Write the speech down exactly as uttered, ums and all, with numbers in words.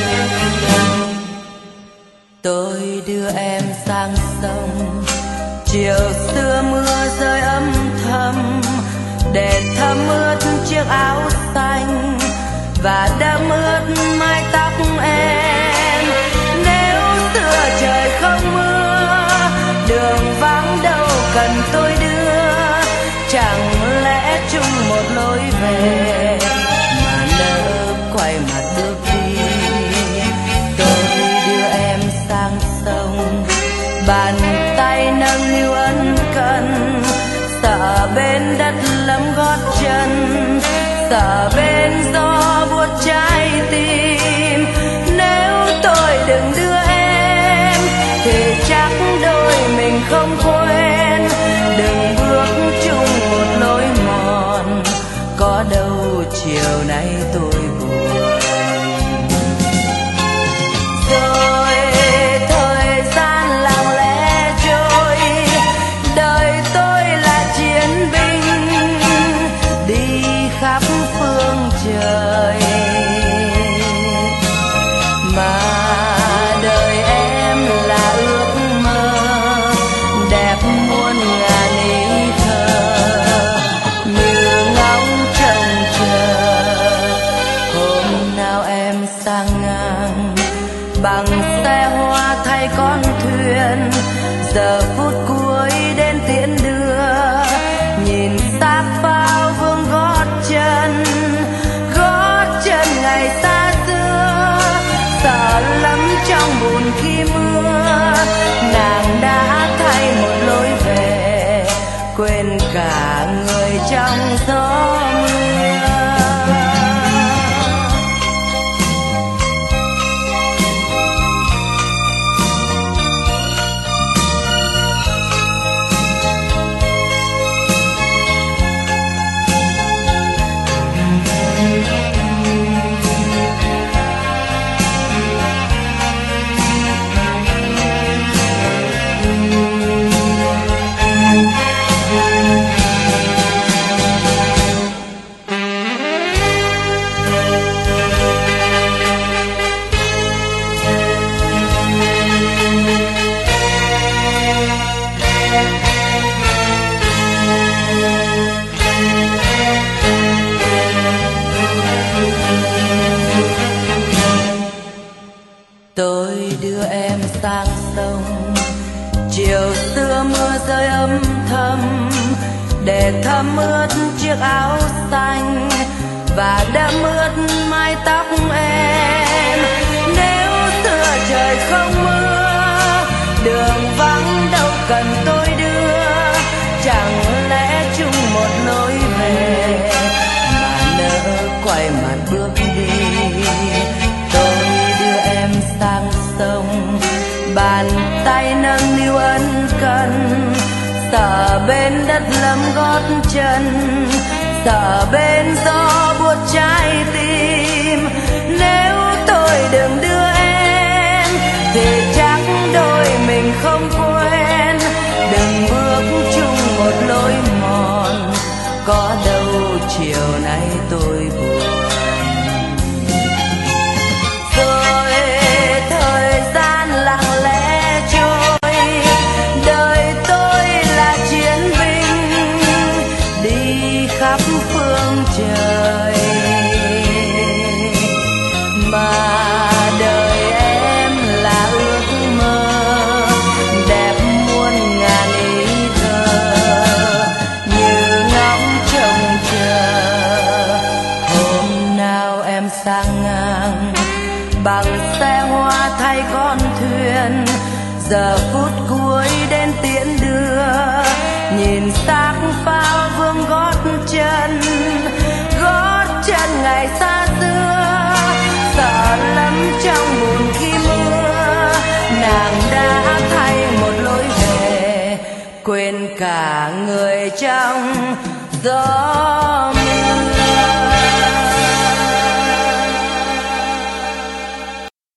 Tôi đưa em sang sông, chiều xưa mưa rơi âm thầm để thấm ướt chiếc áo xanh và đẫm ướt mái tóc em. Nếu xưa trời không mưa, đường vắng đâu cần tôi đưa, chẳng lẽ chung một lối về mà lỡ quay mặt bước đi. Tôi đưa em sang sông, bàn tay nâng niu ân cần, sợ bên đất lấm gót chân, sợ bên gió buốt trái tim. Nếu tôi đừng đưa em thì chắc đôi mình không quên, đừng bước chung một lối mòn, có đâu chiều nay tôi buồn. Rồi thời gian lặng lẽ trôi, đời tôi là chiến binh đi khắp phương trời, mà đời em là ước mơ đẹp muôn ngàn ý thơ, như ngóng trông chờ hôm nào em sang ngang bằng xe hoa thay con thuyền. Giờ phút cuối đến tiễn đưa, nhìn xác phao vương gót chân, gót chân ngày xa xưa, sợ lắm trong bùn khi mưa. Nàng đã thay một lối về, quên cả người trong gió mưa. Tôi đưa em sang sông, chiều xưa mưa rơi âm thầm để thấm ướt chiếc áo xanh và đẫm ướt mái tóc em. Nếu xưa trời không mưa, đường vắng đâu cần tôi đưa, chẳng lẽ chung một lối về mà nỡ quay mặt bước đi. Tôi đưa em sang sông, bàn tay nâng niu ân cần, sợ bên đất lấm gót chân, sợ bên gió buốt trái tim. Nếu tôi đừng đưa em thì chắc đôi mình không quên, đừng bước chung một lối mòn, có đâu chiều nay tôi buồn. Rồi thời gian lặng lẽ trôi, đời tôi là chiến binh đi khắp phương trời, mà đời em là ước mơ đẹp muôn ngàn ý thơ, như ngóng trông chờ hôm nào em sang ngang bằng xe hoa thay con thuyền. Giờ phút cuối đến tiễn đưa, nhìn xác phao vương gót chân, gót chân ngày xa xưa, sợ lắm trong bùn khi mưa. Nàng đã thay một lối về, quên cả người trong gió